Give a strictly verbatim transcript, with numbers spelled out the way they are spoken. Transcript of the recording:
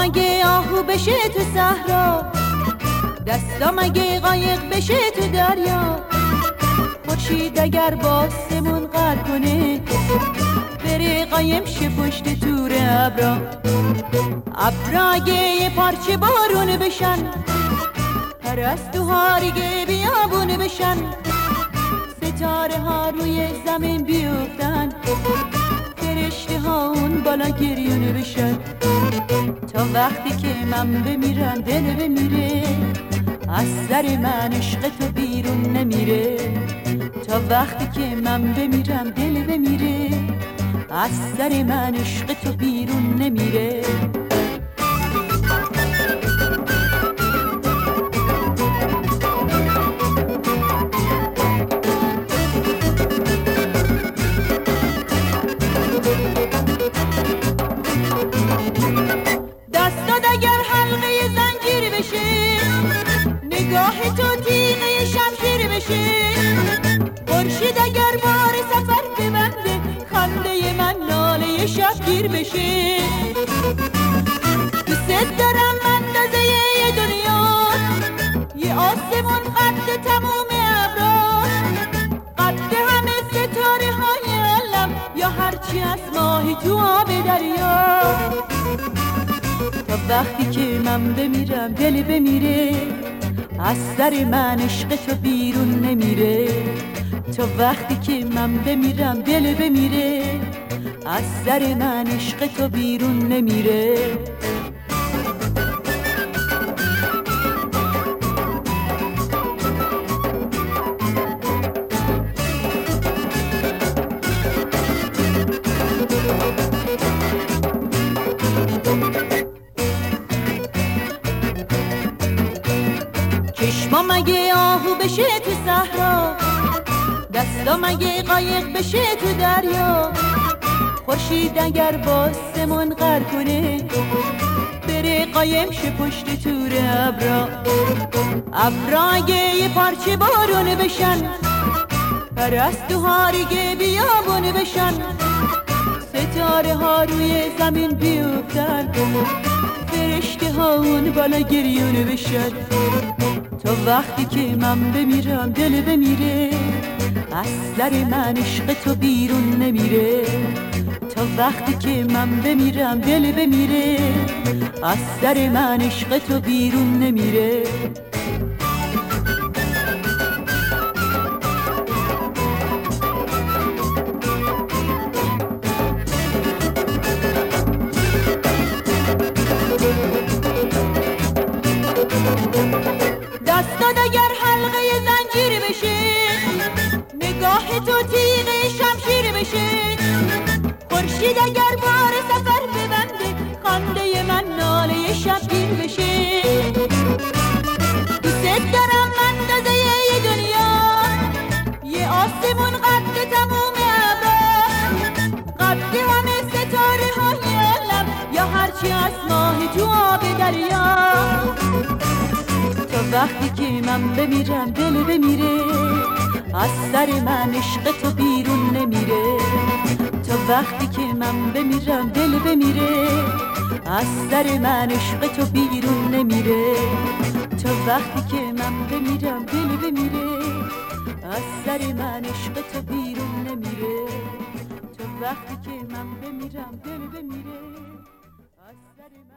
مگه آهو بشه تو صحرا، دستا مگه قایق بشه تو دریا. خورشید اگر با آسمون قهر کنه، بره قایم شه پشت تور ابرا. ابرا اگه یه پارچه بارون بشن، پرستوها دیگه بیابون بشن. ستاره ها روی زمین بیفتن، فرشته ها اون بالا گریون بشن. تا وقتی که من بمیرم دل بمیره، از سر من عشق تو بیرون نمیره. تا وقتی که من بمیرم دل بمیره، از سر من عشق تو بیرون نمیره. دستات اگر حلقه زنجیر بشه، نگاه تو تیغه شمشیر بشه. خورشید اگر بار سفر ببنده، خنده من ناله شبگیر بشه. دوست دارم اندازه یه دنیا، یه آسمون قد تموم ابرا، قد همه ستاره های عالم، یا هرچی از ماهی تو آب دریا. تا وقتی که من بمیرم دل بمیره، از سر من عشق تو بیرون نمیره. تا وقتی که من بمیرم دل بمیره، از سر من عشق تو بیرون نمیره. چشما مگه آهو بشه تو صحرا، دستا مگه قایق بشه تو دریا. خورشید اگر با آسمون قهر کنه، بره قایم شه پشت تور ابرا. ابرا اگه یه پارچه بارون بشن، پرستوها دیگه بیابون بشن. ستاره ها روی زمین بیفتن، فرشته ها اون بالا گریون بشن. تا وقتی که من بمیرم دل بمیره، از سر من عشق تو بیرون نمیره. تا وقتی که من بمیرم دل بمیره، از سر من عشق تو بیرون نمیره. دستات اگر حلقه زنجیر بشه، نگاه تو تیغه شمشیر بشه. خورشید اگر بار سفر ببنده، خنده من ناله شبگیر بشه. دوست دارم اندازه یه دنیا، یه آسمون قد تموم ابرا، قد همه ستاره های عالم، یا هرچی از ماهی تو آب دریا. تا وقتی که من بمیرم دل بمیره، از سر من عشق تو بیرون نمیره. تا وقتی که من بمیرم دل بمیره، از سر من عشق تو بیرون نمیره. تا وقتی که من بمیرم دل بمیره، از سر من عشق تو بیرون نمیره. تا وقتی که من بمیرم دل بمیره، از سر من